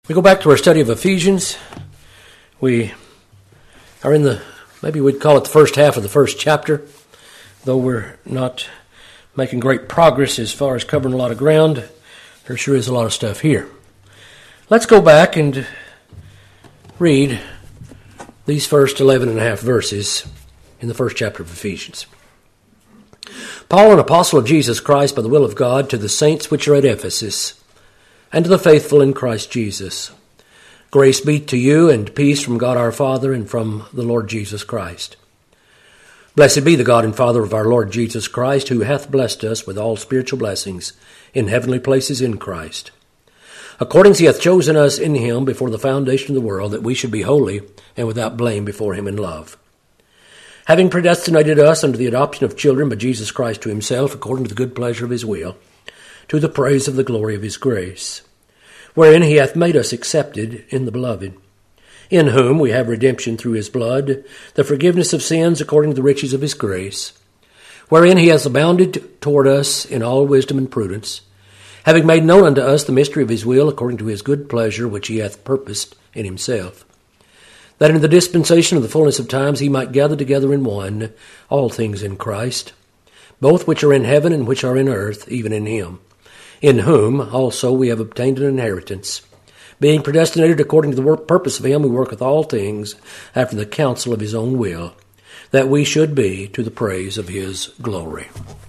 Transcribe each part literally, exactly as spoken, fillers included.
We go back to our study of Ephesians. We are in the, maybe we'd call it the first half of the first chapter, though we're not making great progress as far as covering a lot of ground. There sure is a lot of stuff here. Let's go back and read these first eleven and a half verses in the first chapter of Ephesians. Paul, an apostle of Jesus Christ by the will of God, to the saints which are at Ephesus, and to the faithful in Christ Jesus. Grace be to you and peace from God our Father and from the Lord Jesus Christ. Blessed be the God and Father of our Lord Jesus Christ, who hath blessed us with all spiritual blessings in heavenly places in Christ, according as he hath chosen us in him before the foundation of the world, that we should be holy and without blame before him in love, having predestinated us unto the adoption of children by Jesus Christ to himself, according to the good pleasure of his will, to the praise of the glory of his grace, wherein he hath made us accepted in the beloved, in whom we have redemption through his blood, the forgiveness of sins according to the riches of his grace, wherein he has abounded toward us in all wisdom and prudence, having made known unto us the mystery of his will according to his good pleasure, which he hath purposed in himself, that in the dispensation of the fullness of times he might gather together in one all things in Christ, both which are in heaven and which are in earth, even in him, in whom also we have obtained an inheritance, being predestinated according to the work, purpose of him who worketh all things after the counsel of his own will, that we should be to the praise of his glory.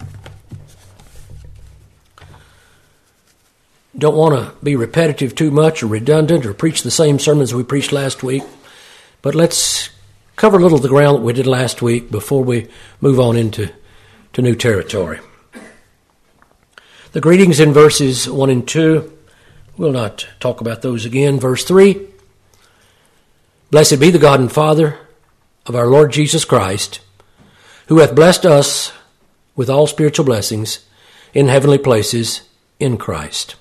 Don't want to be repetitive too much or redundant or preach the same sermons we preached last week, but let's cover a little of the ground that we did last week before we move on into to new territory. The greetings in verses one and two, we'll not talk about those again. Verse three, blessed be the God and Father of our Lord Jesus Christ, who hath blessed us with all spiritual blessings in heavenly places in Christ.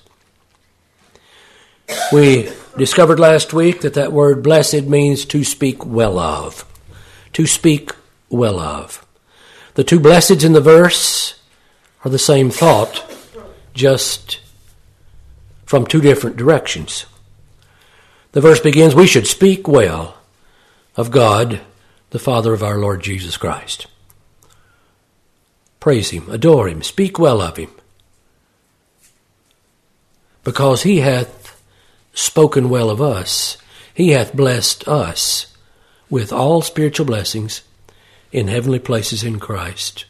We discovered last week that that word blessed means to speak well of. To speak well of. The two blesseds in the verse are the same thought, just from two different directions. The verse begins, we should speak well of God, the Father of our Lord Jesus Christ. Praise him, adore him, speak well of him, because he hath spoken well of us. He hath blessed us with all spiritual blessings in heavenly places in Christ.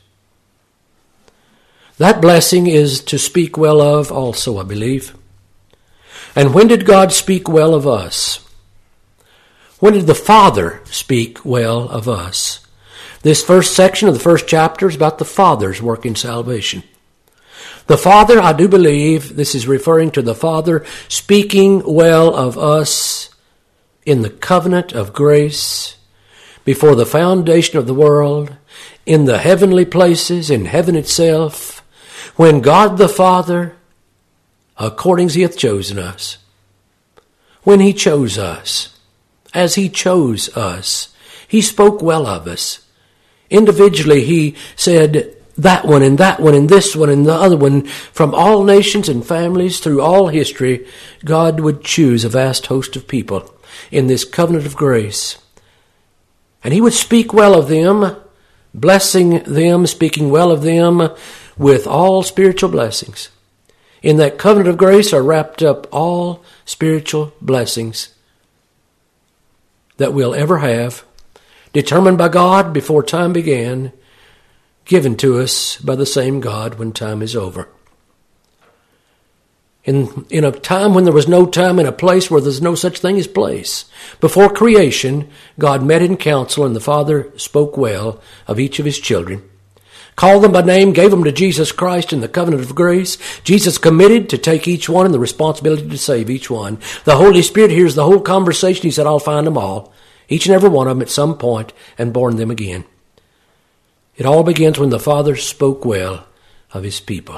That blessing is to speak well of also, I believe. And when did God speak well of us? When did the Father speak well of us? This first section of the first chapter is about the Father's work in salvation. The Father, I do believe, this is referring to the Father speaking well of us in the covenant of grace before the foundation of the world, in the heavenly places, in heaven itself, when God the Father, according as he hath chosen us, when he chose us, as he chose us, he spoke well of us. Individually, he said, that one and that one and this one and the other one, from all nations and families through all history, God would choose a vast host of people in this covenant of grace. And he would speak well of them, blessing them, speaking well of them with all spiritual blessings. In that covenant of grace are wrapped up all spiritual blessings that we'll ever have, determined by God before time began, given to us by the same God when time is over. In, in a time when there was no time, in a place where there's no such thing as place. Before creation, God met in council, and the Father spoke well of each of his children, called them by name, gave them to Jesus Christ in the covenant of grace. Jesus committed to take each one and the responsibility to save each one. The Holy Spirit hears the whole conversation. He said, I'll find them all, each and every one of them at some point, and born them again. It all begins when the Father spoke well of his people.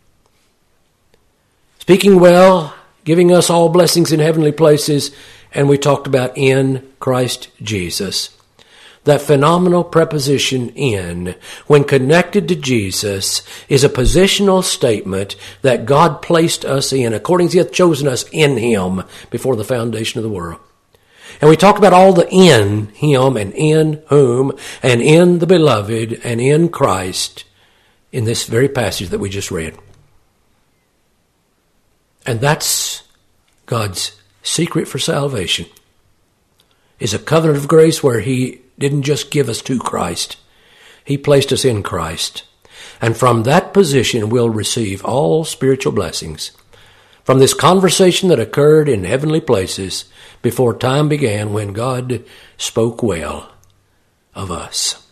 Speaking well, giving us all blessings in heavenly places, and we talked about in Christ Jesus. That phenomenal preposition in, when connected to Jesus, is a positional statement that God placed us in, according as He hath chosen us in Him before the foundation of the world. And we talked about all the in Him and in whom and in the beloved and in Christ in this very passage that we just read. And that's God's secret for salvation, is a covenant of grace where He didn't just give us to Christ. He placed us in Christ. And from that position we'll receive all spiritual blessings. From this conversation that occurred in heavenly places before time began, when God spoke well of us.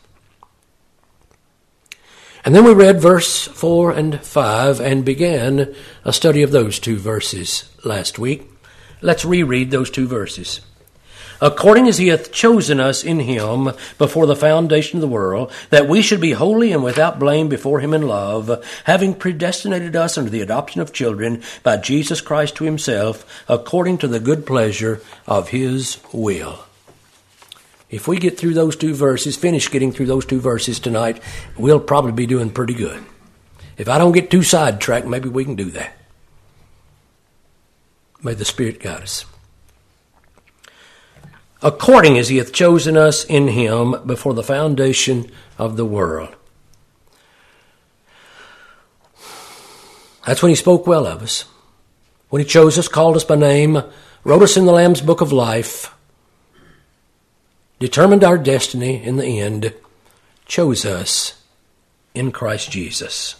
And then we read verse four and five and began a study of those two verses last week. Let's reread those two verses. According as He hath chosen us in Him before the foundation of the world, that we should be holy and without blame before Him in love, having predestinated us unto the adoption of children by Jesus Christ to Himself, according to the good pleasure of His will. If we get through those two verses, finish getting through those two verses tonight, we'll probably be doing pretty good. If I don't get too sidetracked, maybe we can do that. May the Spirit guide us. According as He hath chosen us in Him before the foundation of the world. That's when He spoke well of us. When He chose us, called us by name, wrote us in the Lamb's book of life, determined our destiny in the end, chose us in Christ Jesus.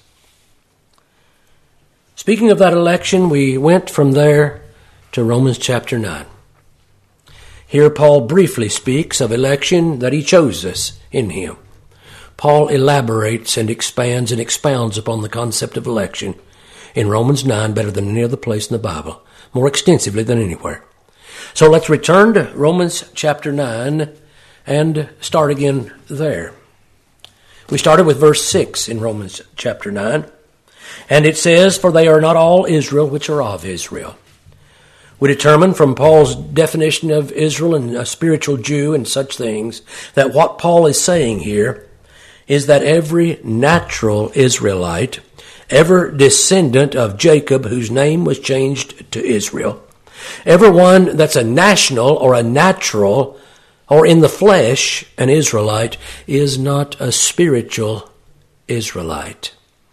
Speaking of that election, we went from there to Romans chapter nine. Here Paul briefly speaks of election, that he chose us in Him. Paul elaborates and expands and expounds upon the concept of election in Romans nine better than any other place in the Bible, more extensively than anywhere. So let's return to Romans chapter nine and start again there. We started with verse six in Romans chapter nine, and it says, "For they are not all Israel which are of Israel." We determined from Paul's definition of Israel and a spiritual Jew and such things that what Paul is saying here is that every natural Israelite, every descendant of Jacob whose name was changed to Israel, everyone that's a national or a natural or in the flesh an Israelite is not a spiritual Israelite.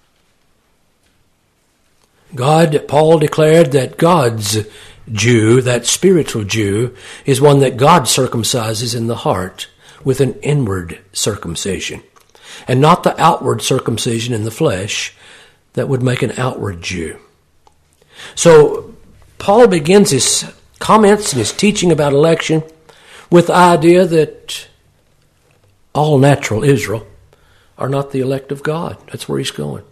God, Paul declared that God's Jew, that spiritual Jew, is one that God circumcises in the heart with an inward circumcision, and not the outward circumcision in the flesh that would make an outward Jew. So Paul begins his comments and his teaching about election with the idea that all natural Israel are not the elect of God. That's where he's going.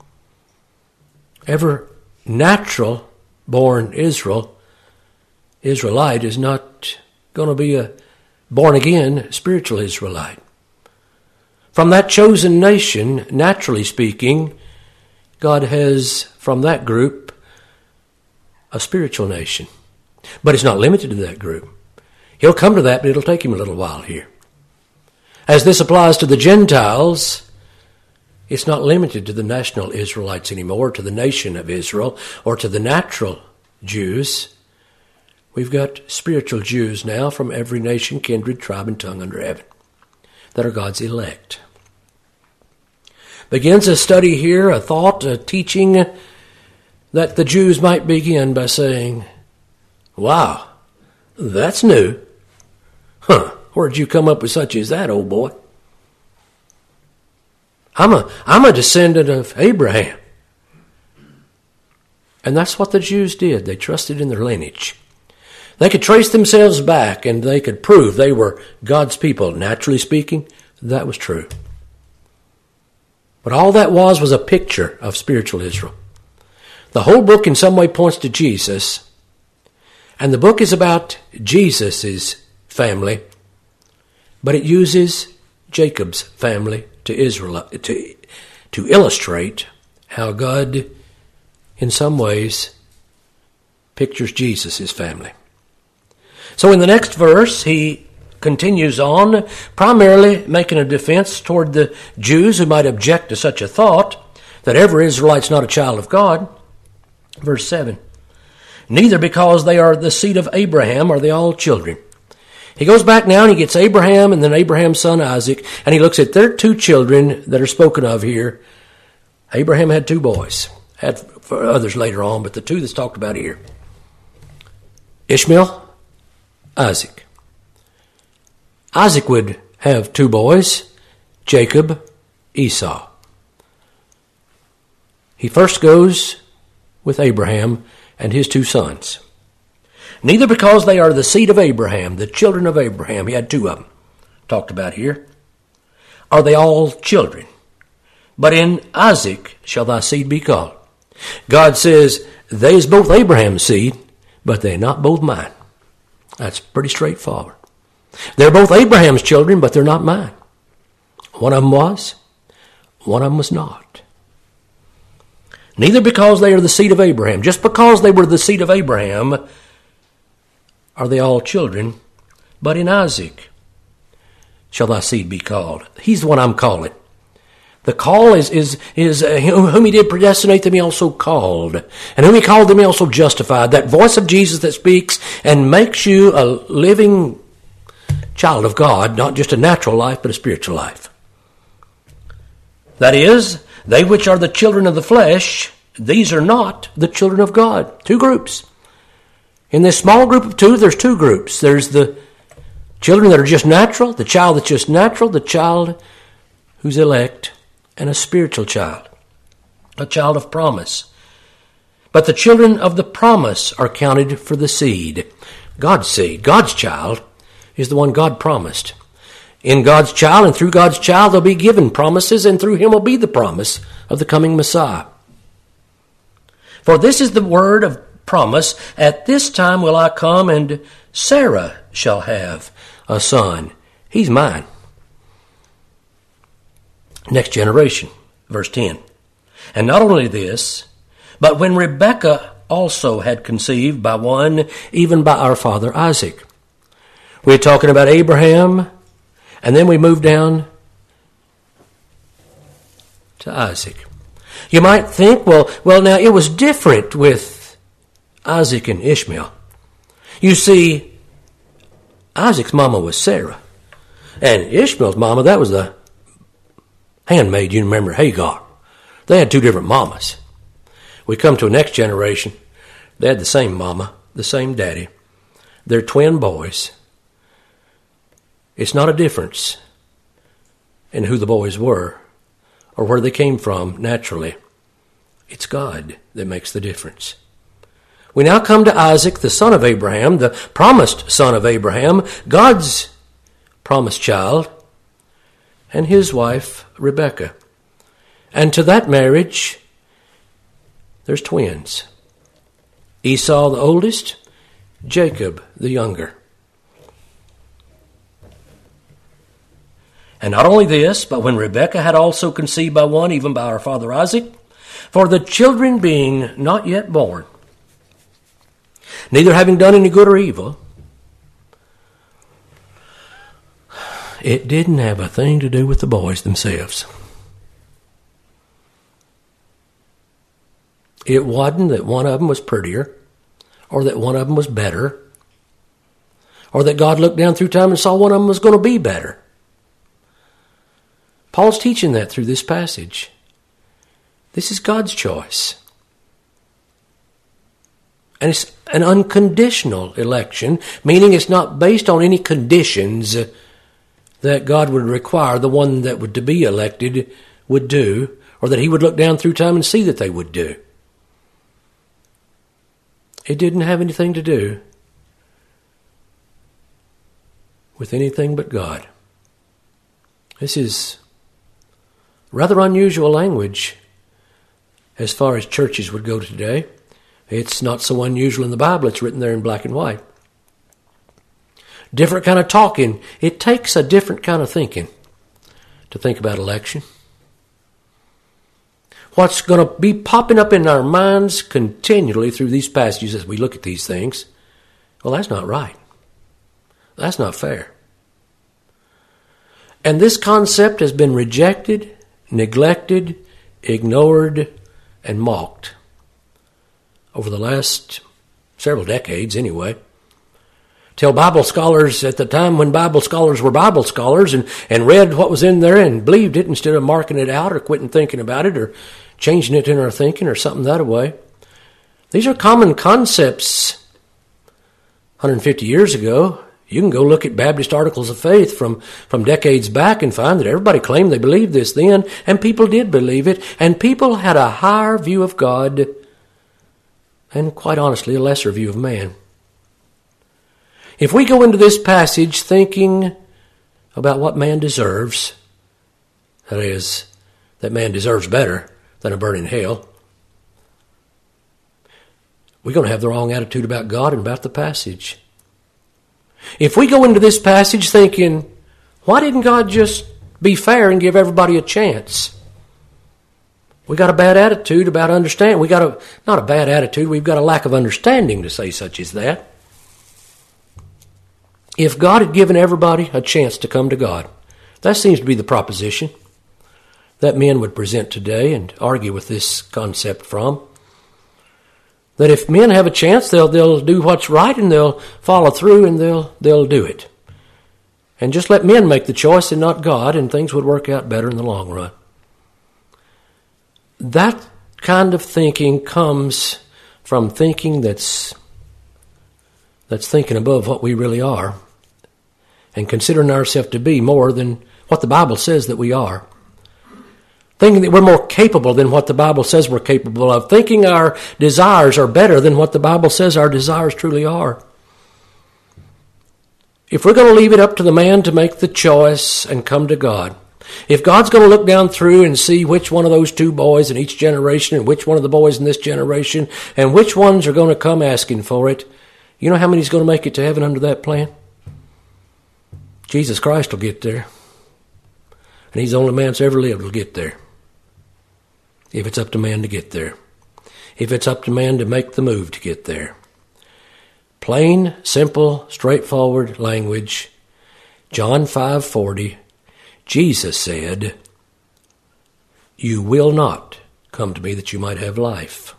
Every natural born Israel Israelite is not going to be a born-again spiritual Israelite. From that chosen nation, naturally speaking, God has, from that group, a spiritual nation. But it's not limited to that group. He'll come to that, but it'll take him a little while here. As this applies to the Gentiles, it's not limited to the national Israelites anymore, to the nation of Israel, or to the natural Jews. We've got spiritual Jews now from every nation, kindred, tribe, and tongue under heaven that are God's elect. Begins a study here, a thought, a teaching that the Jews might begin by saying, "Wow, that's new. Huh, where'd you come up with such as that, old boy? I'm a, I'm a descendant of Abraham." And that's what the Jews did. They trusted in their lineage. They could trace themselves back and they could prove they were God's people. Naturally speaking, that was true. But all that was was a picture of spiritual Israel. The whole book in some way points to Jesus, and the book is about Jesus' family, but it uses Jacob's family to Israel to, to illustrate how God, in some ways, pictures Jesus' family. So in the next verse, he continues on, primarily making a defense toward the Jews who might object to such a thought, that every Israelite's not a child of God. Verse seven, neither because they are the seed of Abraham are they all children. He goes back now and he gets Abraham and then Abraham's son Isaac, and he looks at their two children that are spoken of here. Abraham had two boys, had for others later on, but the two that's talked about here. Ishmael, Isaac. Isaac would have two boys, Jacob, Esau. He first goes with Abraham and his two sons. Neither because they are the seed of Abraham, the children of Abraham, he had two of them talked about here, are they all children. But in Isaac shall thy seed be called. God says, they is both Abraham's seed, but they're not both mine. That's pretty straightforward. They're both Abraham's children, but they're not mine. One of them was, one of them was not. Neither because they are the seed of Abraham. Just because they were the seed of Abraham are they all children, but in Isaac shall thy seed be called. He's the one I'm calling. The call is, is, is uh, whom he did predestinate them he also called. And whom he called them he also justified. That voice of Jesus that speaks and makes you a living child of God, not just a natural life, but a spiritual life. That is, they which are the children of the flesh, these are not the children of God. Two groups. In this small group of two, there's two groups. There's the children that are just natural, the child that's just natural, the child who's elect, and a spiritual child, a child of promise. But the children of the promise are counted for the seed. God's seed, God's child, is the one God promised. In God's child and through God's child they'll be given promises, and through him will be the promise of the coming Messiah. For this is the word of promise, at this time will I come, and Sarah shall have a son. He's mine. Next generation, verse ten. And not only this, but when Rebekah also had conceived by one, even by our father Isaac. We're talking about Abraham, and then we move down to Isaac. You might think, well, well, now it was different with Isaac and Ishmael. You see, Isaac's mama was Sarah, and Ishmael's mama, that was the handmaid. You remember Hagar. They had two different mamas. We come to a next generation. They had the same mama, the same daddy. They're twin boys. It's not a difference in who the boys were or where they came from naturally. It's God that makes the difference. We now come to Isaac, the son of Abraham, the promised son of Abraham, God's promised child, and his wife, Rebekah. And to that marriage, there's twins. Esau, the oldest, Jacob, the younger. And not only this, but when Rebekah had also conceived by one, even by our father Isaac, for the children being not yet born, neither having done any good or evil, it didn't have a thing to do with the boys themselves. It wasn't that one of them was prettier, or that one of them was better, or that God looked down through time and saw one of them was going to be better. Paul's teaching that through this passage. This is God's choice. And it's an unconditional election, meaning it's not based on any conditions that God would require the one that would to be elected would do, or that he would look down through time and see that they would do. It didn't have anything to do with anything but God. This is rather unusual language as far as churches would go today. It's not so unusual in the Bible. It's written there in black and white. Different kind of talking. It takes a different kind of thinking to think about election. What's going to be popping up in our minds continually through these passages as we look at these things, well, that's not right. That's not fair. And this concept has been rejected, neglected, ignored, and mocked over the last several decades anyway. Till Bible scholars, at the time when Bible scholars were Bible scholars and, and read what was in there and believed it instead of marking it out or quitting thinking about it or changing it in our thinking or something that way. These are common concepts one hundred fifty years ago. You can go look at Baptist Articles of Faith from, from decades back and find that everybody claimed they believed this then, and people did believe it, and people had a higher view of God and, quite honestly, a lesser view of man. If we go into this passage thinking about what man deserves, that is, that man deserves better than a burning hell, we're going to have the wrong attitude about God and about the passage. If we go into this passage thinking, why didn't God just be fair and give everybody a chance? We got a bad attitude about understanding. We got a, not a bad attitude, we've got a lack of understanding to say such as that. If God had given everybody a chance to come to God, that seems to be the proposition that men would present today and argue with this concept from. That if men have a chance, they'll they'll do what's right and they'll follow through and they'll they'll do it. And just let men make the choice and not God, and things would work out better in the long run. That kind of thinking comes from thinking that's that's thinking above what we really are and considering ourselves to be more than what the Bible says that we are. Thinking that we're more capable than what the Bible says we're capable of. Thinking our desires are better than what the Bible says our desires truly are. If we're going to leave it up to the man to make the choice and come to God, if God's going to look down through and see which one of those two boys in each generation and which one of the boys in this generation and which ones are going to come asking for it, you know how many's going to make it to heaven under that plan? Jesus Christ will get there. And he's the only man that's ever lived will get there. If it's up to man to get there. If it's up to man to make the move to get there. Plain, simple, straightforward language. John five forty. Jesus said, "You will not come to me that you might have life."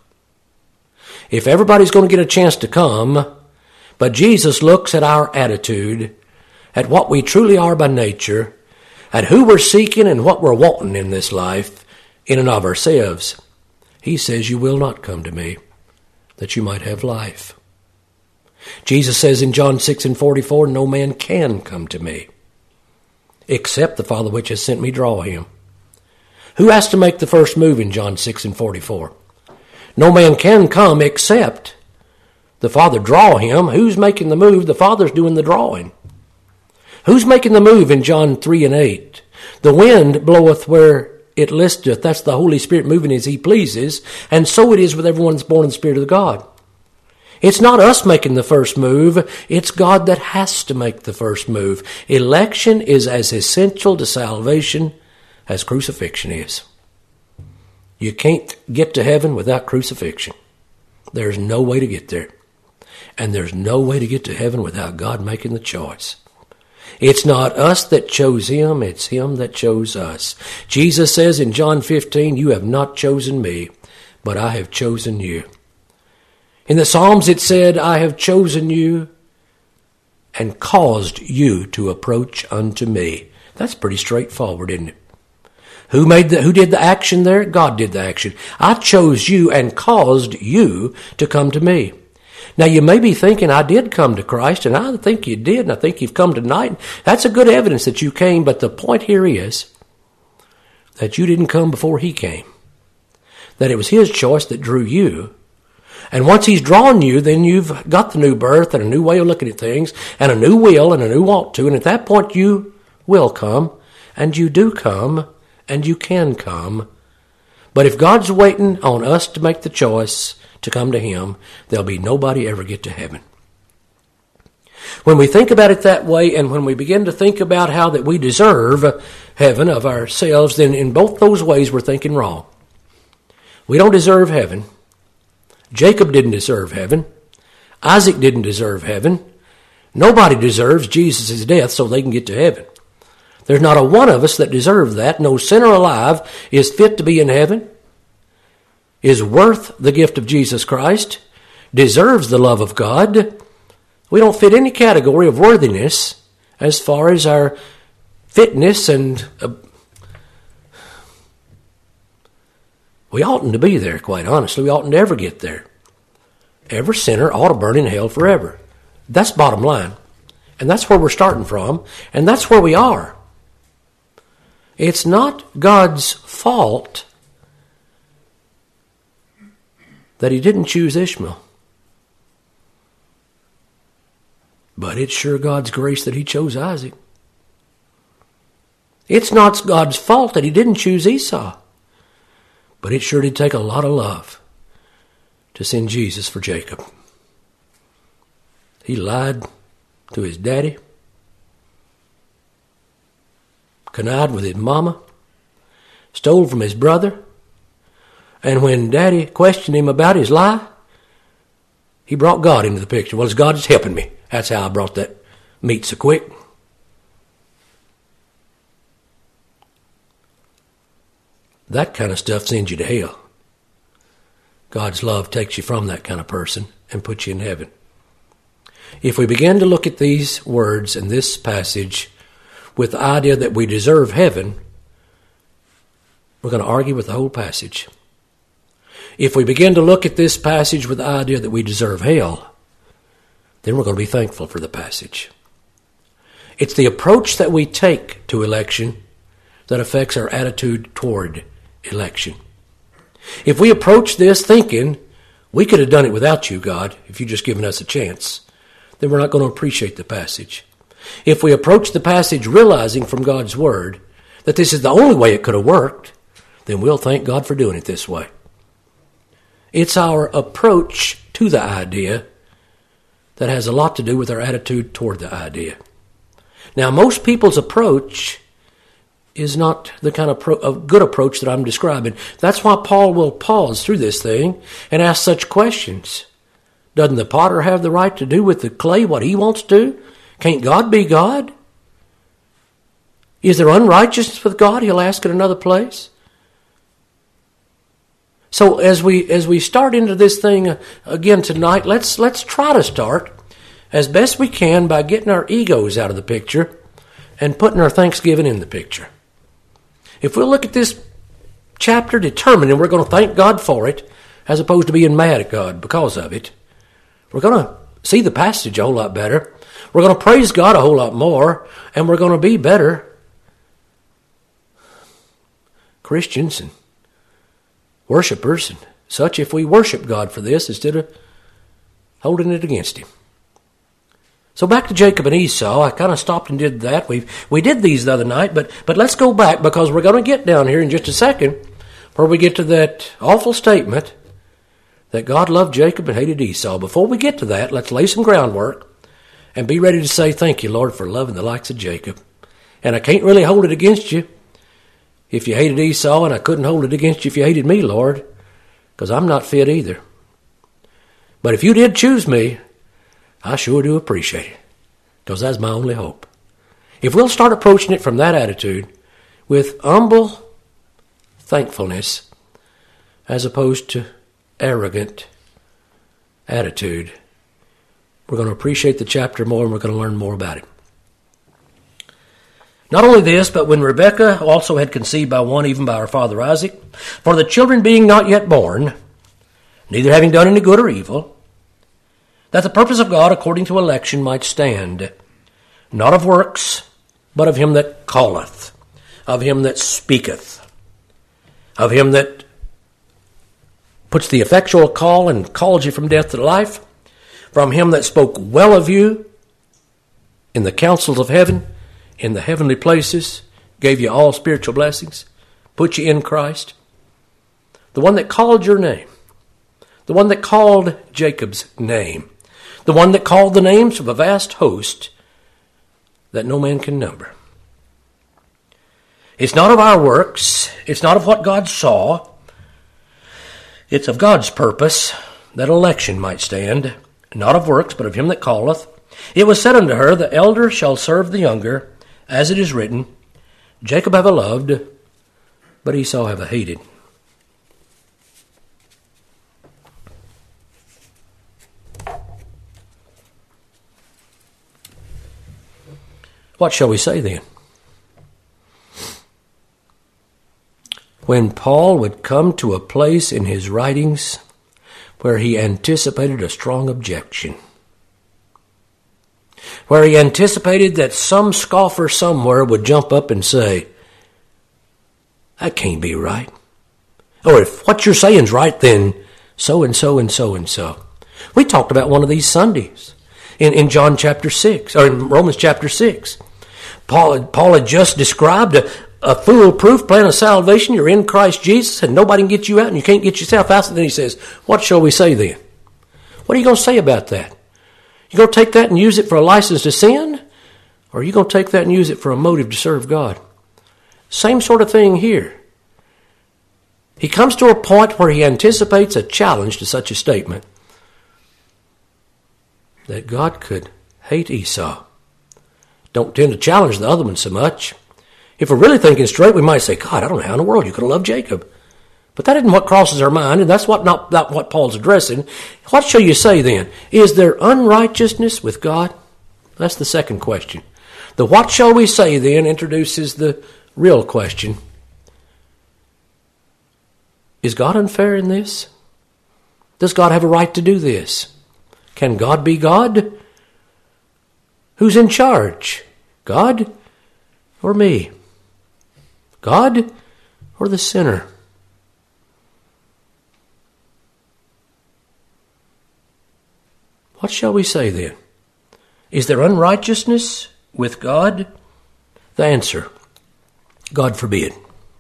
If everybody's going to get a chance to come, but Jesus looks at our attitude, at what we truly are by nature, at who we're seeking and what we're wanting in this life, in and of ourselves, he says, "You will not come to me, that you might have life." Jesus says in John six and forty-four, "No man can come to me, except the Father which has sent me draw him." Who has to make the first move in John six and forty-four? No man can come except the Father draw him. Who's making the move? The Father's doing the drawing. Who's making the move in John three and eight? The wind bloweth where it listeth. That's the Holy Spirit moving as he pleases. And so it is with everyone that's born in the Spirit of God. It's not us making the first move. It's God that has to make the first move. Election is as essential to salvation as crucifixion is. You can't get to heaven without crucifixion. There's no way to get there. And there's no way to get to heaven without God making the choice. It's not us that chose him, it's him that chose us. Jesus says in John fifteen, "You have not chosen me, but I have chosen you." In the Psalms it said, "I have chosen you and caused you to approach unto me." That's pretty straightforward, isn't it? Who made the, who did the action there? God did the action. I chose you and caused you to come to me. Now, you may be thinking, I did come to Christ, and I think you did, and I think you've come tonight. That's a good evidence that you came, but the point here is that you didn't come before he came. That it was his choice that drew you. And once he's drawn you, then you've got the new birth and a new way of looking at things, and a new will and a new want to, and at that point you will come, and you do come, and you can come. But if God's waiting on us to make the choice to come to him, there'll be nobody ever get to heaven. When we think about it that way, and when we begin to think about how that we deserve heaven of ourselves, then in both those ways we're thinking wrong. We don't deserve heaven. Jacob didn't deserve heaven. Isaac didn't deserve heaven. Nobody deserves Jesus' death so they can get to heaven. There's not a one of us that deserves that. No sinner alive is fit to be in heaven, is worth the gift of Jesus Christ, deserves the love of God. We don't fit any category of worthiness as far as our fitness, and uh, we oughtn't to be there, quite honestly. We oughtn't to ever get there. Every sinner ought to burn in hell forever. That's bottom line. And that's where we're starting from, and that's where we are. It's not God's fault that he didn't choose Ishmael. But it's sure God's grace that he chose Isaac. It's not God's fault that he didn't choose Esau. But it sure did take a lot of love to send Jesus for Jacob. He lied to his daddy, connived with his mama, stole from his brother, and when daddy questioned him about his lie, he brought God into the picture. Well, it's God that's helping me. That's how I brought that meat so quick. That kind of stuff sends you to hell. God's love takes you from that kind of person and puts you in heaven. If we begin to look at these words in this passage with the idea that we deserve heaven, we're going to argue with the whole passage. If we begin to look at this passage with the idea that we deserve hell, then we're going to be thankful for the passage. It's the approach that we take to election that affects our attitude toward election. If we approach this thinking, we could have done it without you, God, if you'd just given us a chance, then we're not going to appreciate the passage. If we approach the passage realizing from God's Word that this is the only way it could have worked, then we'll thank God for doing it this way. It's our approach to the idea that has a lot to do with our attitude toward the idea. Now, most people's approach is not the kind of pro- of good approach that I'm describing. That's why Paul will pause through this thing and ask such questions. Doesn't the potter have the right to do with the clay what he wants to? Can't God be God? Is there unrighteousness with God? He'll ask in another place. So as we as we start into this thing again tonight, let's let's try to start as best we can by getting our egos out of the picture and putting our thanksgiving in the picture. If we'll look at this chapter determining we're going to thank God for it, as opposed to being mad at God because of it, we're going to see the passage a whole lot better. We're going to praise God a whole lot more, and we're going to be better Christians and worshipers and such if we worship God for this instead of holding it against him. So back to Jacob and Esau. I kind of stopped and did that. We we did these the other night, but but let's go back because we're going to get down here in just a second where we get to that awful statement that God loved Jacob and hated Esau. Before we get to that, let's lay some groundwork and be ready to say thank you, Lord, for loving the likes of Jacob. And I can't really hold it against you if you hated Esau, and I couldn't hold it against you if you hated me, Lord, because I'm not fit either. But if you did choose me, I sure do appreciate it, because that's my only hope. If we'll start approaching it from that attitude, with humble thankfulness, as opposed to arrogant attitude, we're going to appreciate the chapter more, and we're going to learn more about it. Not only this, but when Rebekah also had conceived by one, even by her father Isaac, for the children being not yet born, neither having done any good or evil, that the purpose of God according to election might stand, not of works, but of him that calleth, of him that speaketh, of him that puts the effectual call and calls you from death to life, from him that spoke well of you in the councils of heaven, in the heavenly places, gave you all spiritual blessings, put you in Christ, the one that called your name, the one that called Jacob's name, the one that called the names of a vast host that no man can number. It's not of our works, it's not of what God saw, it's of God's purpose that election might stand, not of works, but of him that calleth. It was said unto her, the elder shall serve the younger, as it is written, Jacob have I loved, but Esau have I hated. What shall we say then? When Paul would come to a place in his writings where he anticipated a strong objection, where he anticipated that some scoffer somewhere would jump up and say, that can't be right. Or if what you're saying's right, then so and so and so and so. We talked about one of these Sundays in, in John chapter six, or in Romans chapter six. Paul, Paul had just described a, a foolproof plan of salvation. You're in Christ Jesus and nobody can get you out and you can't get yourself out. And then he says, what shall we say then? What are you going to say about that? You going to take that and use it for a license to sin? Or are you going to take that and use it for a motive to serve God? Same sort of thing here. He comes to a point where he anticipates a challenge to such a statement. That God could hate Esau. Don't tend to challenge the other one so much. If we're really thinking straight, we might say, God, I don't know how in the world you could have loved Jacob. But that isn't what crosses our mind, and that's what not, not what Paul's addressing. What shall you say then? Is there unrighteousness with God? That's the second question. The what shall we say then introduces the real question. Is God unfair in this? Does God have a right to do this? Can God be God? Who's in charge? God or me? God or the sinner? What shall we say then? Is there unrighteousness with God? The answer, God forbid.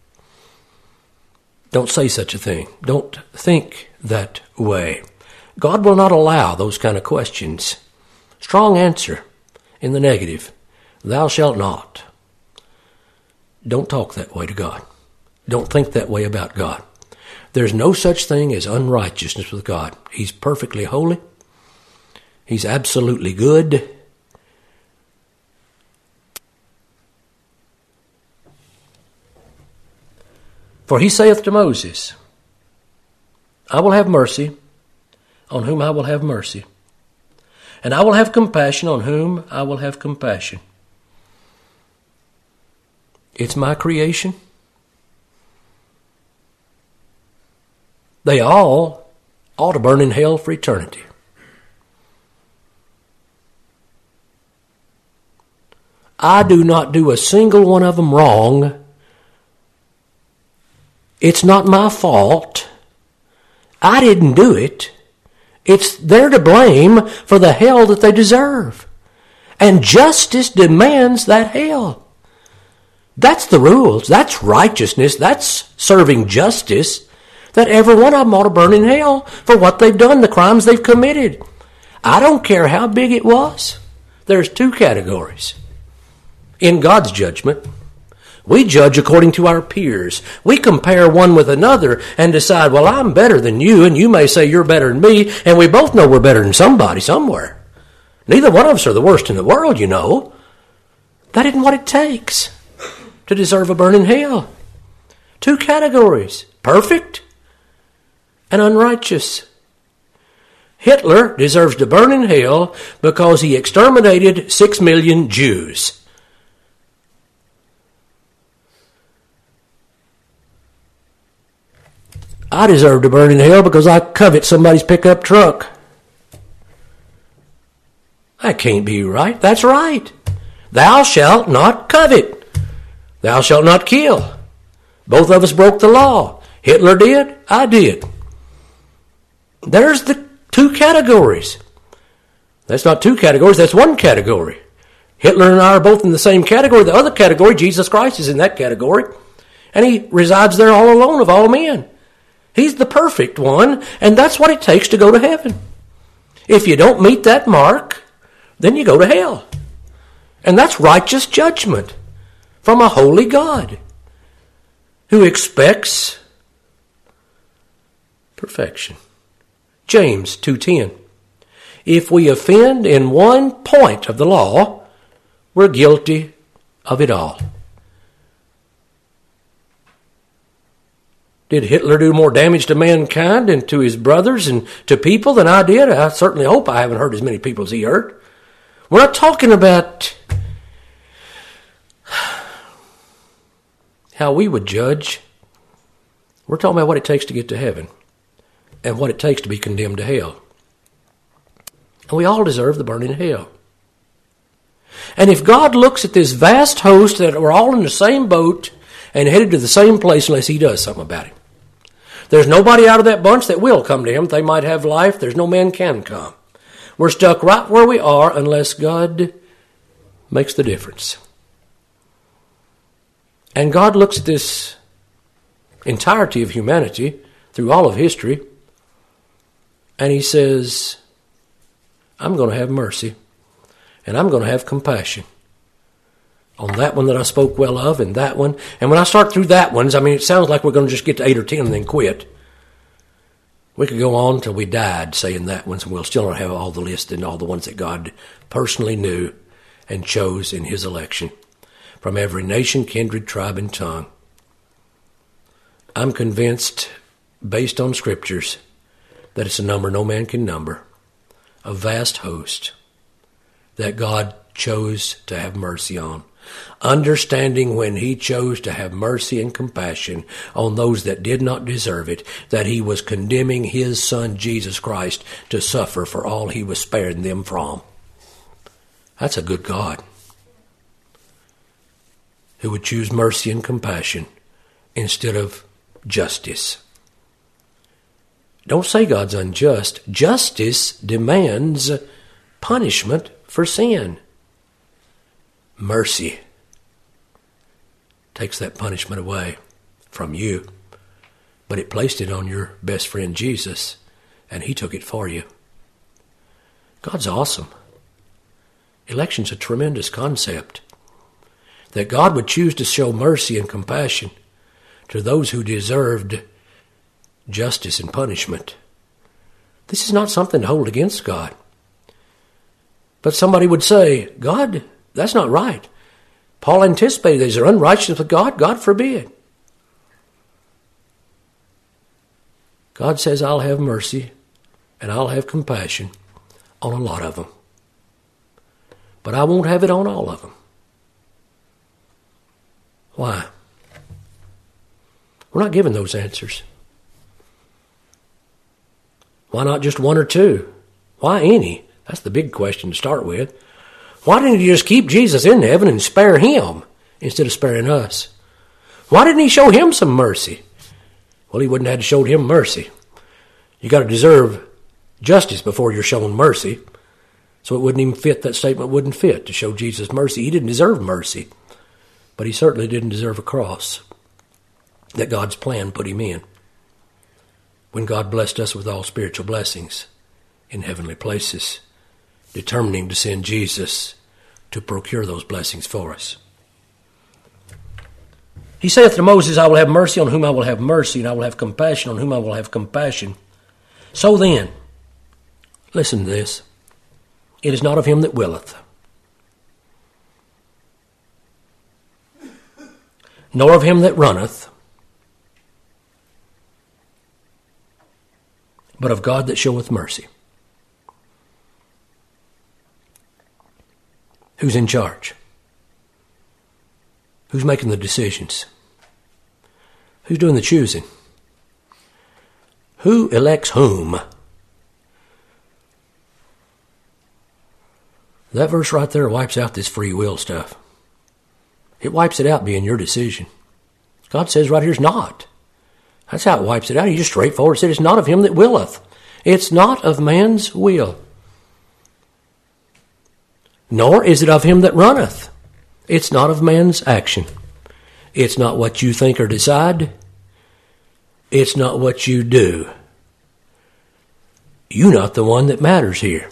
Don't say such a thing. Don't think that way. God will not allow those kind of questions. Strong answer in the negative. Thou shalt not. Don't talk that way to God. Don't think that way about God. There's no such thing as unrighteousness with God. He's perfectly holy. He's absolutely good. For he saith to Moses, I will have mercy on whom I will have mercy, and I will have compassion on whom I will have compassion. It's my creation. They all ought to burn in hell for eternity. I do not do a single one of them wrong. It's not my fault. I didn't do it. It's they're to blame for the hell that they deserve. And justice demands that hell. That's the rules. That's righteousness. That's serving justice. That every one of them ought to burn in hell for what they've done, the crimes they've committed. I don't care how big it was. There's two categories. In God's judgment, we judge according to our peers. We compare one with another and decide, well, I'm better than you, and you may say you're better than me, and we both know we're better than somebody somewhere. Neither one of us are the worst in the world, you know. That isn't what it takes to deserve a burning hell. Two categories, perfect and unrighteous. Hitler deserves to burn in hell because he exterminated six million Jews. I deserve to burn in hell because I covet somebody's pickup truck. That can't be right. That's right. Thou shalt not covet. Thou shalt not kill. Both of us broke the law. Hitler did. I did. There's the two categories. That's not two categories. That's one category. Hitler and I are both in the same category. The other category, Jesus Christ, is in that category. And he resides there all alone of all men. He's the perfect one, and that's what it takes to go to heaven. If you don't meet that mark, then you go to hell. And that's righteous judgment from a holy God who expects perfection. James two ten. If we offend in one point of the law, we're guilty of it all. Did Hitler do more damage to mankind and to his brothers and to people than I did? I certainly hope I haven't hurt as many people as he hurt. We're not talking about how we would judge. We're talking about what it takes to get to heaven and what it takes to be condemned to hell. And we all deserve the burning hell. And if God looks at this vast host that we're all in the same boat and headed to the same place unless he does something about it. There's nobody out of that bunch that will come to him. They might have life. There's no man can come. We're stuck right where we are unless God makes the difference. And God looks at this entirety of humanity through all of history, and he says, I'm going to have mercy, and I'm going to have compassion on that one that I spoke well of, and that one. And when I start through that ones, I mean, it sounds like we're going to just get to eight or ten and then quit. We could go on till we died saying that ones, and we'll still not have all the list and all the ones that God personally knew and chose in his election from every nation, kindred, tribe, and tongue. I'm convinced, based on scriptures, that it's a number no man can number, a vast host that God chose to have mercy on. Understanding when he chose to have mercy and compassion on those that did not deserve it, that he was condemning his son Jesus Christ to suffer for all he was sparing them from. That's a good God, who would choose mercy and compassion instead of justice. Don't say God's unjust. Justice demands punishment for sin. Mercy takes that punishment away from you, but it placed it on your best friend Jesus, and he took it for you. God's awesome. Election's a tremendous concept. That God would choose to show mercy and compassion to those who deserved justice and punishment. This is not something to hold against God. But somebody would say, God, that's not right. Paul anticipated, is there unrighteousness with God? God forbid. God says, I'll have mercy and I'll have compassion on a lot of them. But I won't have it on all of them. Why? We're not given those answers. Why not just one or two? Why any? That's the big question to start with. Why didn't he just keep Jesus in heaven and spare him instead of sparing us? Why didn't he show him some mercy? Well, he wouldn't have had to show him mercy. You got to deserve justice before you're shown mercy. So it wouldn't even fit, that statement wouldn't fit to show Jesus mercy. He didn't deserve mercy, but he certainly didn't deserve a cross that God's plan put him in when God blessed us with all spiritual blessings in heavenly places, determining to send Jesus to procure those blessings for us. He saith to Moses, I will have mercy on whom I will have mercy, and I will have compassion on whom I will have compassion. So then, listen to this. It is not of him that willeth, nor of him that runneth, but of God that showeth mercy. Who's in charge? Who's making the decisions? Who's doing the choosing? Who elects whom? That verse right there wipes out this free will stuff. It wipes it out being your decision. God says right here's not. That's how it wipes it out. He just straightforward said it's not of him that willeth. It's not of man's will. Nor is it of him that runneth. It's not of man's action. It's not what you think or decide. It's not what you do. You're not the one that matters here.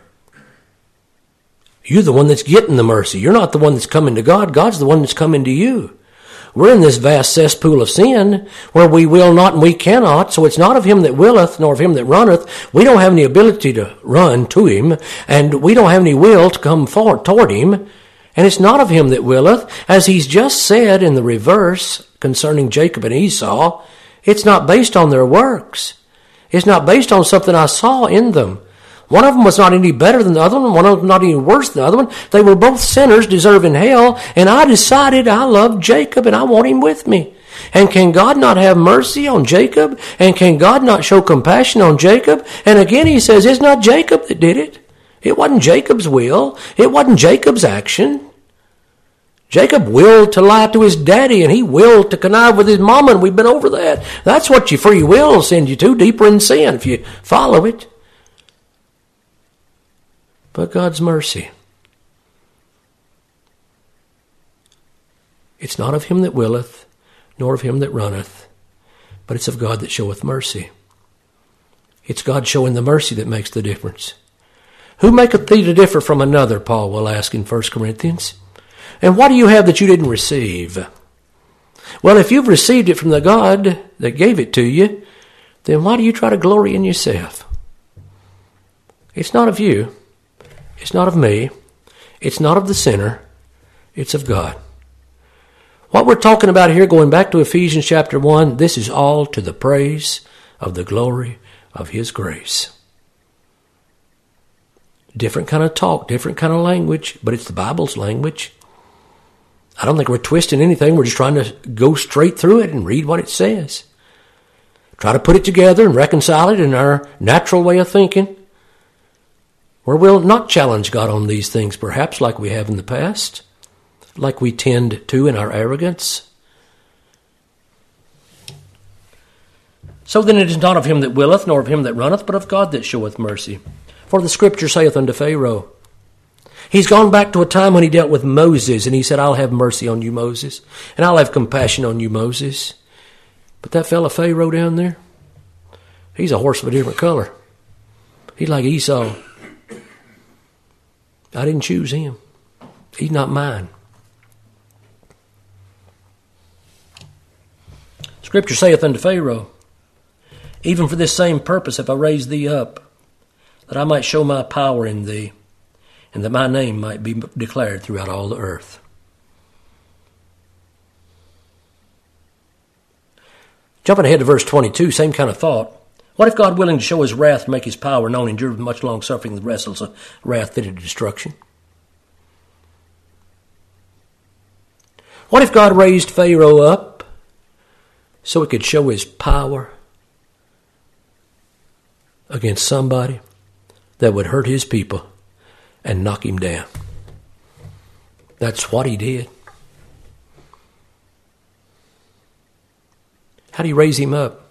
You're the one that's getting the mercy. You're not the one that's coming to God. God's the one that's coming to you. We're in this vast cesspool of sin where we will not and we cannot. So it's not of him that willeth nor of him that runneth. We don't have any ability to run to him, and we don't have any will to come forward toward him. And it's not of him that willeth, as he's just said in the reverse concerning Jacob and Esau It's not based on their works. It's not based on something I saw in them. One of them was not any better than the other one. One of them not any worse than the other one. They were both sinners deserving hell. And I decided I love Jacob and I want him with me. And can God not have mercy on Jacob? And can God not show compassion on Jacob? And again he says, it's not Jacob that did it. It wasn't Jacob's will. It wasn't Jacob's action. Jacob willed to lie to his daddy, and he willed to connive with his mama, and we've been over that. That's what your free will will send you to, deeper in sin, if you follow it. But God's mercy. It's not of him that willeth, nor of him that runneth, but it's of God that showeth mercy. It's God showing the mercy that makes the difference. Who maketh thee to differ from another, Paul will ask in First Corinthians. And what do you have that you didn't receive? Well, if you've received it from the God that gave it to you, then why do you try to glory in yourself? It's not of you. It's not of me. It's not of the sinner. It's of God. What we're talking about here, going back to Ephesians chapter one, this is all to the praise of the glory of his grace. Different kind of talk, different kind of language, but it's the Bible's language. I don't think we're twisting anything. We're just trying to go straight through it and read what it says. Try to put it together and reconcile it in our natural way of thinking, where we'll not challenge God on these things, perhaps like we have in the past, like we tend to in our arrogance. So then it is not of him that willeth, nor of him that runneth, but of God that showeth mercy. For the Scripture saith unto Pharaoh, he's gone back to a time when he dealt with Moses, and he said, I'll have mercy on you, Moses, and I'll have compassion on you, Moses. But that fella Pharaoh down there, he's a horse of a different color. He's like Esau. I didn't choose him. He's not mine. Scripture saith unto Pharaoh, even for this same purpose have I raised thee up, that I might show my power in thee, and that my name might be declared throughout all the earth. Jumping ahead to verse twenty-two, same kind of thought. What if God, willing to show his wrath, make his power known, endured with much long suffering the restless wrath fitted to destruction? What if God raised Pharaoh up so he could show his power against somebody that would hurt his people and knock him down? That's what he did. How do you raise him up?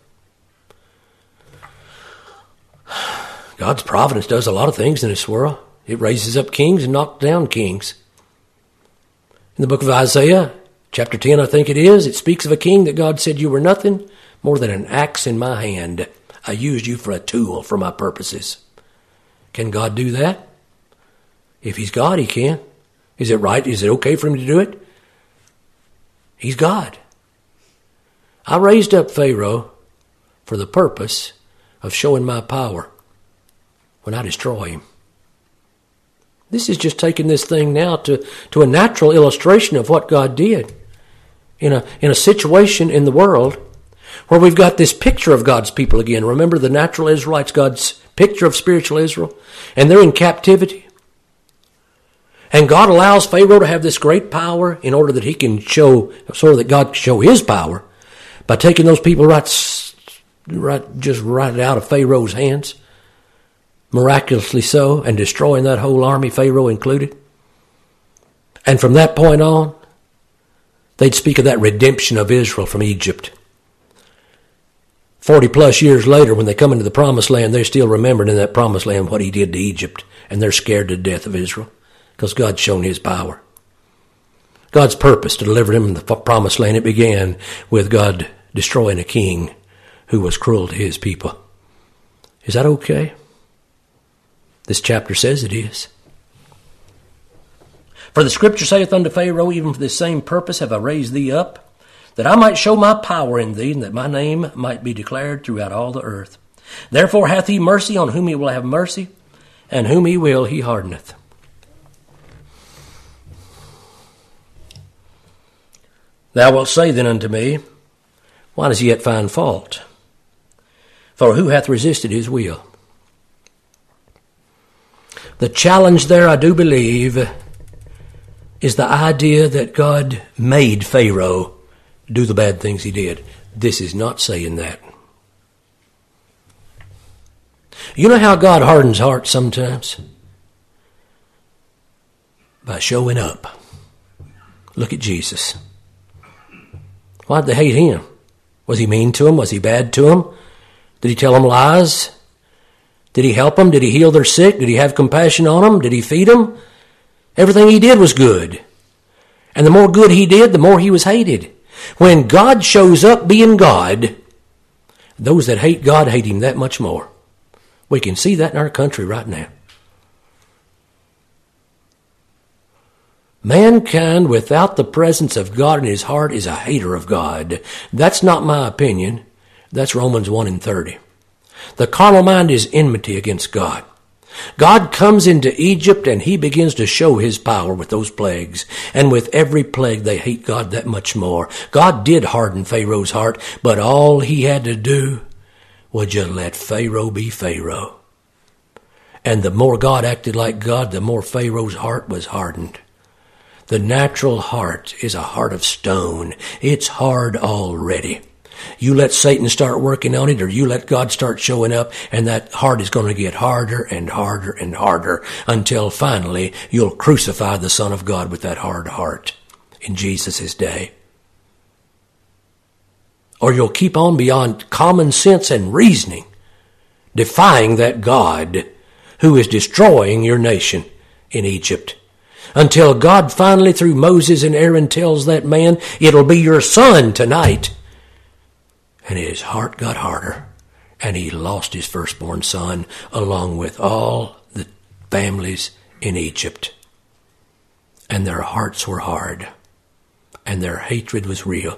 God's providence does a lot of things in this world. It raises up kings and knocks down kings. In the book of Isaiah, chapter ten, I think it is, it speaks of a king that God said, you were nothing more than an axe in my hand. I used you for a tool for my purposes. Can God do that? If he's God, he can. Is it right? Is it okay for him to do it? He's God. I raised up Pharaoh for the purpose of showing my power when I destroy him. This is just taking this thing now to, to a natural illustration of what God did in a, in a situation in the world where we've got this picture of God's people again. Remember the natural Israelites, God's picture of spiritual Israel, and they're in captivity. And God allows Pharaoh to have this great power in order that he can show, sort of that God can show his power by taking those people right, right, just right out of Pharaoh's hands, miraculously so, and destroying that whole army, Pharaoh included. And from that point on, they'd speak of that redemption of Israel from Egypt. Forty plus years later, when they come into the promised land, they're still remembering in that promised land what he did to Egypt, and they're scared to death of Israel because God's shown his power. God's purpose to deliver them in the promised land, it began with God destroying a king who was cruel to his people. Is that okay? This chapter says it is. For the Scripture saith unto Pharaoh, even for this same purpose have I raised thee up, that I might show my power in thee, and that my name might be declared throughout all the earth. Therefore hath he mercy on whom he will have mercy, and whom he will he hardeneth. Thou wilt say then unto me, Why does he yet find fault? For who hath resisted his will? The challenge there, I do believe, is the idea that God made Pharaoh do the bad things he did. This is not saying that. You know how God hardens hearts sometimes? By showing up. Look at Jesus. Why'd they hate him? Was he mean to them? Was he bad to them? Did he tell them lies? Did he help them? Did he heal their sick? Did he have compassion on them? Did he feed them? Everything he did was good. And the more good he did, the more he was hated. When God shows up being God, those that hate God hate him that much more. We can see that in our country right now. Mankind without the presence of God in his heart is a hater of God. That's not my opinion. That's Romans one and thirty. The carnal mind is enmity against God. God comes into Egypt and he begins to show his power with those plagues. And with every plague, they hate God that much more. God did harden Pharaoh's heart, but all he had to do was just let Pharaoh be Pharaoh. And the more God acted like God, the more Pharaoh's heart was hardened. The natural heart is a heart of stone. It's hard already. You let Satan start working on it, or you let God start showing up, and that heart is going to get harder and harder and harder until finally you'll crucify the Son of God with that hard heart in Jesus' day. Or you'll keep on beyond common sense and reasoning, defying that God who is destroying your nation in Egypt. Until God finally, through Moses and Aaron, tells that man, it'll be your son tonight. And his heart got harder, and he lost his firstborn son along with all the families in Egypt. And their hearts were hard, and their hatred was real.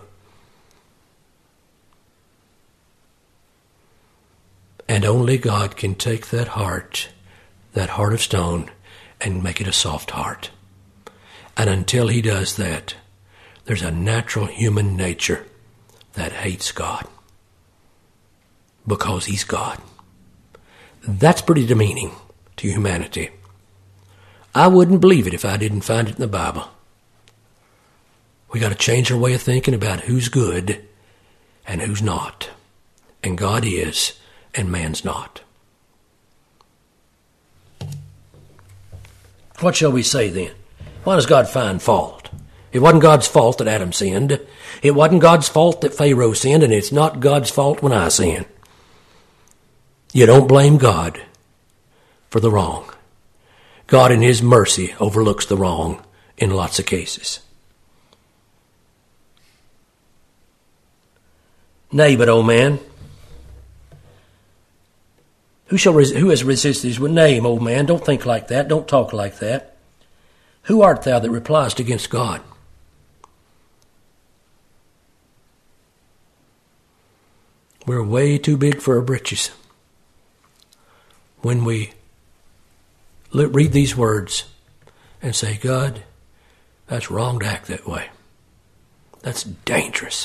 And only God can take that heart, that heart of stone, and make it a soft heart. And until he does that, there's a natural human nature that hates God because he's God. That's pretty demeaning to humanity. I wouldn't believe it if I didn't find it in the Bible. We got to change our way of thinking about who's good and who's not. And God is, and man's not. What shall we say then? Why does God find fault? It wasn't God's fault that Adam sinned. It wasn't God's fault that Pharaoh sinned, and it's not God's fault when I sin. You don't blame God for the wrong. God in his mercy overlooks the wrong in lots of cases. Nay, but, O man, who shall res- who has resisted his will? Nay, O man, don't think like that. Don't talk like that. Who art thou that repliest against God? We're way too big for our britches. When we read these words and say, God, that's wrong to act that way. That's dangerous.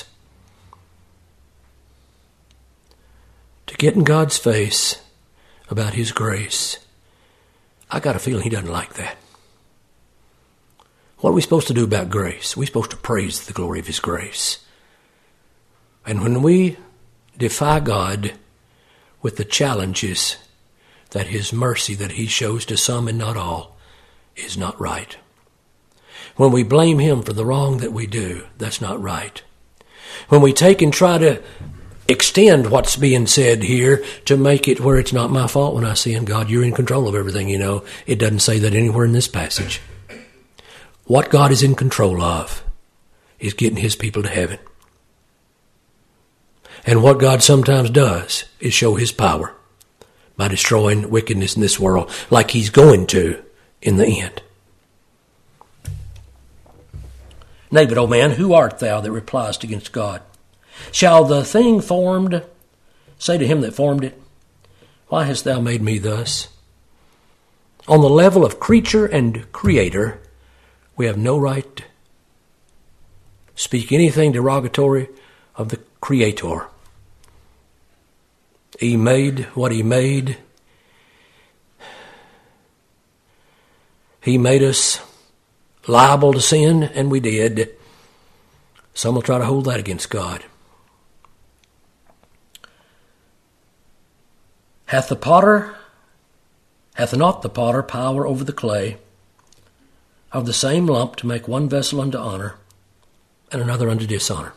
To get in God's face about his grace, I got a feeling he doesn't like that. What are we supposed to do about grace? We're supposed to praise the glory of his grace. And when we defy God with the challenges that his mercy that he shows to some and not all is not right. When we blame him for the wrong that we do, that's not right. When we take and try to extend what's being said here to make it where it's not my fault when I sin, God, you're in control of everything, you know. It doesn't say that anywhere in this passage. What God is in control of is getting his people to heaven. And what God sometimes does is show his power by destroying wickedness in this world like he's going to in the end. Nay, but, O man, who art thou that repliest against God? Shall the thing formed say to him that formed it, why hast thou made me thus? On the level of creature and creator, we have no right to speak anything derogatory of the Creator. He made what He made. He made us liable to sin, and we did. Some will try to hold that against God. Hath the potter, hath not the potter power over the clay, of the same lump to make one vessel unto honor, and another unto dishonor?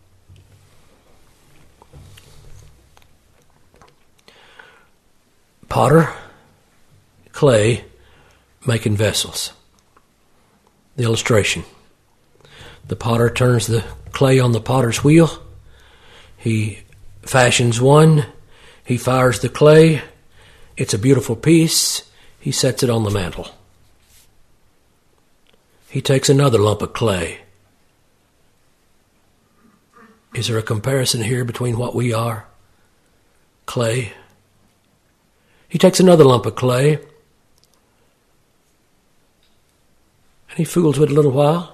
Potter, clay, making vessels. The illustration. The potter turns the clay on the potter's wheel. He fashions one. He fires the clay. It's a beautiful piece. He sets it on the mantle. He takes another lump of clay. Is there a comparison here between what we are? Clay. He takes another lump of clay, and he fools with it a little while.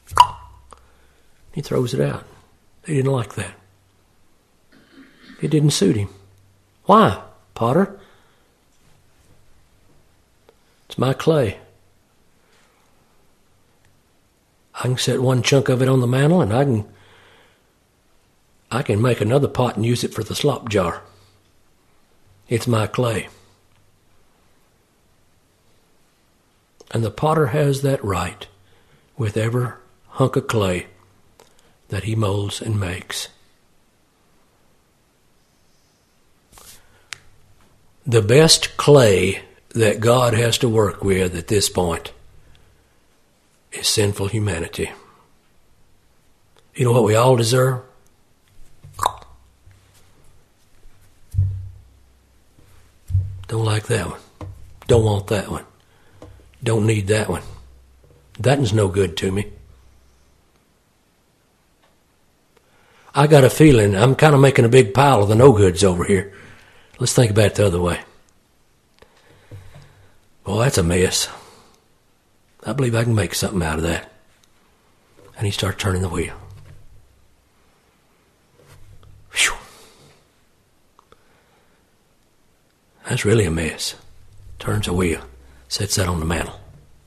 He throws it out. He didn't like that. It didn't suit him. Why, potter? It's my clay. I can set one chunk of it on the mantle, and I can I can make another pot and use it for the slop jar. It's my clay. And the potter has that right with every hunk of clay that he molds and makes. The best clay that God has to work with at this point is sinful humanity. You know what we all deserve? Don't like that one. Don't want that one. Don't need that one. That one's no good to me. I got a feeling I'm kind of making a big pile of the no-goods over here. Let's think about it the other way. Boy, that's a mess. I believe I can make something out of that. And he starts turning the wheel. Whew. That's really a mess. Turns a wheel. Sets that on the mantle.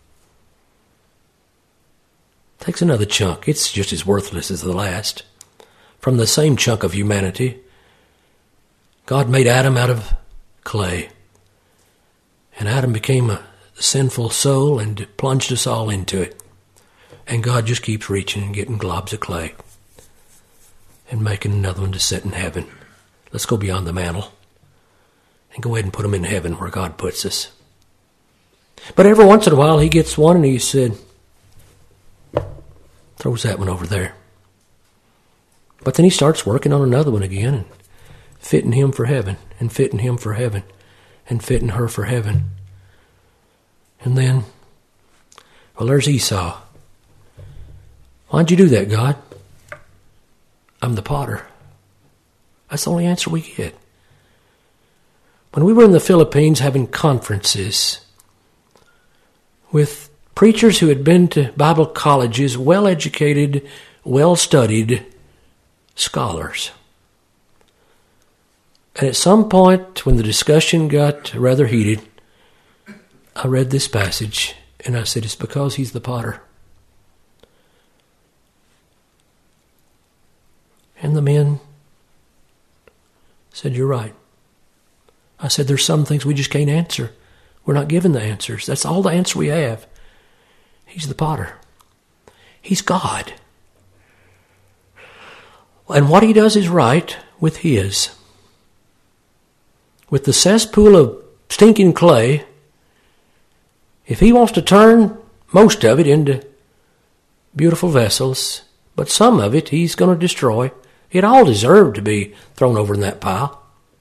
Takes another chunk. It's just as worthless as the last. From the same chunk of humanity, God made Adam out of clay. And Adam became a sinful soul and plunged us all into it. And God just keeps reaching and getting globs of clay and making another one to sit in heaven. Let's go beyond the mantle and go ahead and put them in heaven where God puts us. But every once in a while he gets one and he said, throws that one over there. But then he starts working on another one again and fitting him for heaven and fitting him for heaven and fitting her for heaven. And then, well, there's Esau. Why'd you do that, God? I'm the potter. That's the only answer we get. When we were in the Philippines having conferences with preachers who had been to Bible colleges, well-educated, well-studied scholars. And at some point, when the discussion got rather heated, I read this passage, and I said, it's because he's the potter. And the men said, you're right. I said, there's some things we just can't answer. We're not given the answers. That's all the answer we have. He's the potter. He's God. And what he does is right with his. With the cesspool of stinking clay, if he wants to turn most of it into beautiful vessels, but some of it he's going to destroy, it all deserved to be thrown over in that pile.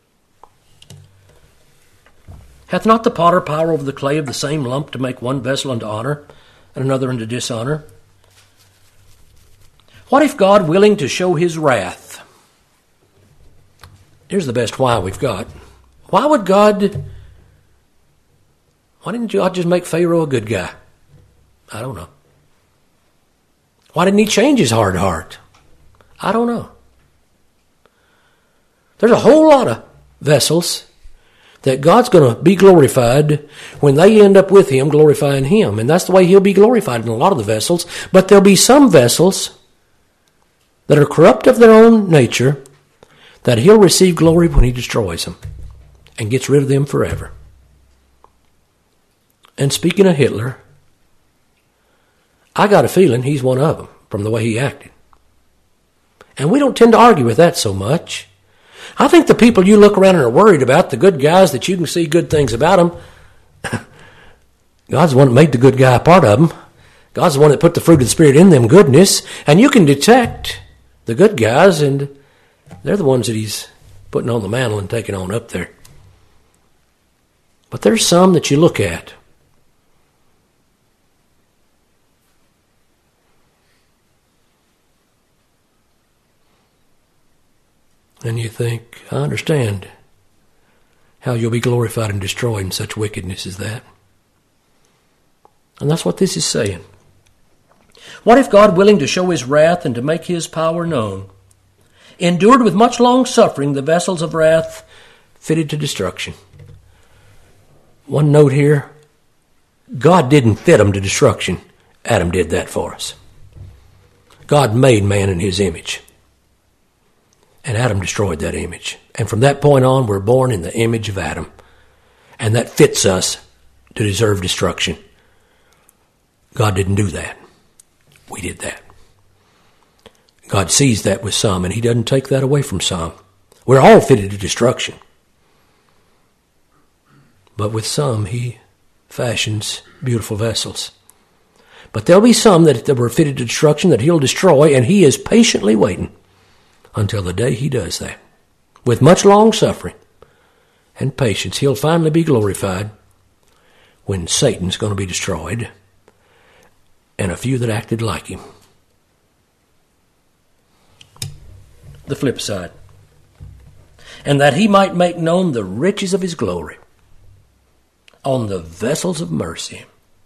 Hath not the potter power over the clay of the same lump to make one vessel unto honor and another unto dishonor? What if God, willing to show his wrath? Here's the best why we've got. Why would God... Why didn't God just make Pharaoh a good guy? I don't know. Why didn't he change his hard heart? I don't know. There's a whole lot of vessels that God's going to be glorified when they end up with Him, glorifying Him. And that's the way He'll be glorified in a lot of the vessels. But there'll be some vessels that are corrupt of their own nature that He'll receive glory when He destroys them and gets rid of them forever. And speaking of Hitler, I got a feeling he's one of them from the way he acted. And we don't tend to argue with that so much. I think the people you look around and are worried about, the good guys that you can see good things about them, God's the one that made the good guy a part of them. God's the one that put the fruit of the Spirit in them goodness. And you can detect the good guys, and they're the ones that He's putting on the mantle and taking on up there. But there's some that you look at, and you think, I understand how you'll be glorified and destroyed in such wickedness as that. And that's what this is saying. What if God, willing to show His wrath and to make His power known, endured with much long suffering the vessels of wrath fitted to destruction? One note here, God didn't fit them to destruction. Adam did that for us. God made man in His image. And Adam destroyed that image. And from that point on, we're born in the image of Adam. And that fits us to deserve destruction. God didn't do that. We did that. God sees that with some, and He doesn't take that away from some. We're all fitted to destruction. But with some, He fashions beautiful vessels. But there'll be some that, that were fitted to destruction that He'll destroy, and He is patiently waiting until the day He does that. With much long suffering and patience, He'll finally be glorified when Satan's going to be destroyed and a few that acted like him. The flip side. And that He might make known the riches of His glory on the vessels of mercy,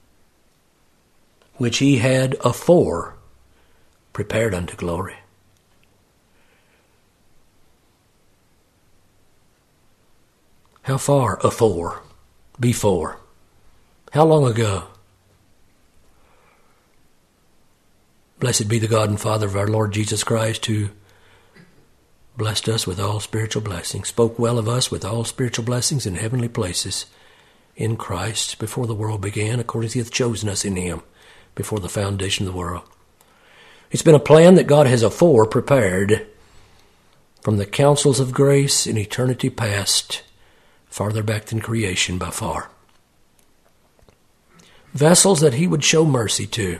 which He had afore prepared unto glory. How far afore? Before? How long ago? Blessed be the God and Father of our Lord Jesus Christ, who blessed us with all spiritual blessings, spoke well of us with all spiritual blessings in heavenly places in Christ before the world began, according as He hath chosen us in Him before the foundation of the world. It's been a plan that God has afore prepared from the counsels of grace in eternity past, farther back than creation by far. Vessels that He would show mercy to.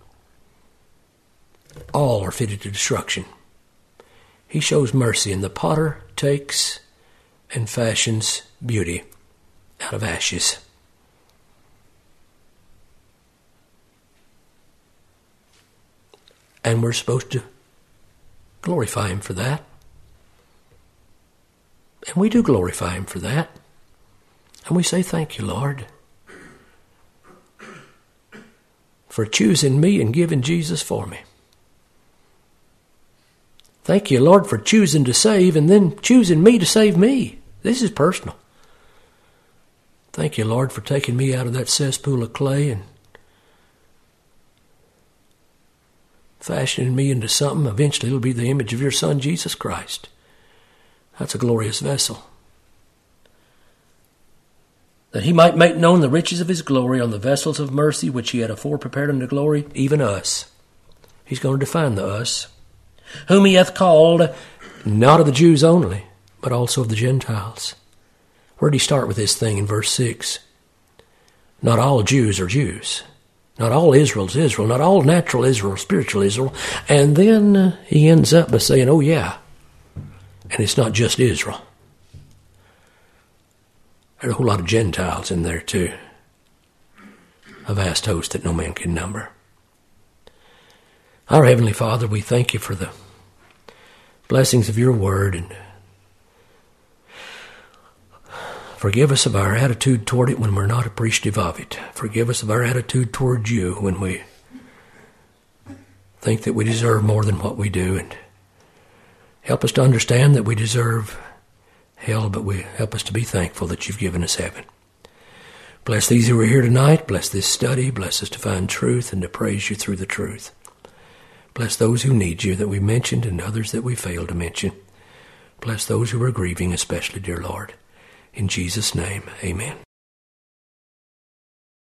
All are fitted to destruction. He shows mercy, and the potter takes and fashions beauty out of ashes. And we're supposed to glorify Him for that. And we do glorify Him for that. And we say, thank you, Lord, for choosing me and giving Jesus for me. Thank you, Lord, for choosing to save and then choosing me to save me. This is personal. Thank you, Lord, for taking me out of that cesspool of clay and fashioning me into something. Eventually it'll be the image of your Son, Jesus Christ. That's a glorious vessel. That He might make known the riches of His glory on the vessels of mercy which He had afore prepared unto glory, even us. He's going to define the us. Whom He hath called, not of the Jews only, but also of the Gentiles. Where did He start with this thing in verse six? Not all Jews are Jews. Not all Israel's Israel. Not all natural Israel, spiritual Israel. And then uh, He ends up by saying, oh yeah, and it's not just Israel. There's a whole lot of Gentiles in there too. A vast host that no man can number. Our Heavenly Father, we thank You for the blessings of Your word, and forgive us of our attitude toward it when we're not appreciative of it. Forgive us of our attitude toward You when we think that we deserve more than what we do, and help us to understand that we deserve hell, but we help us to be thankful that you've given us heaven. Bless these who are here tonight. Bless this study. Bless us to find truth and to praise you through the truth. Bless those who need you that we mentioned and others that we failed to mention. Bless those who are grieving, especially, dear Lord. In Jesus' name, amen.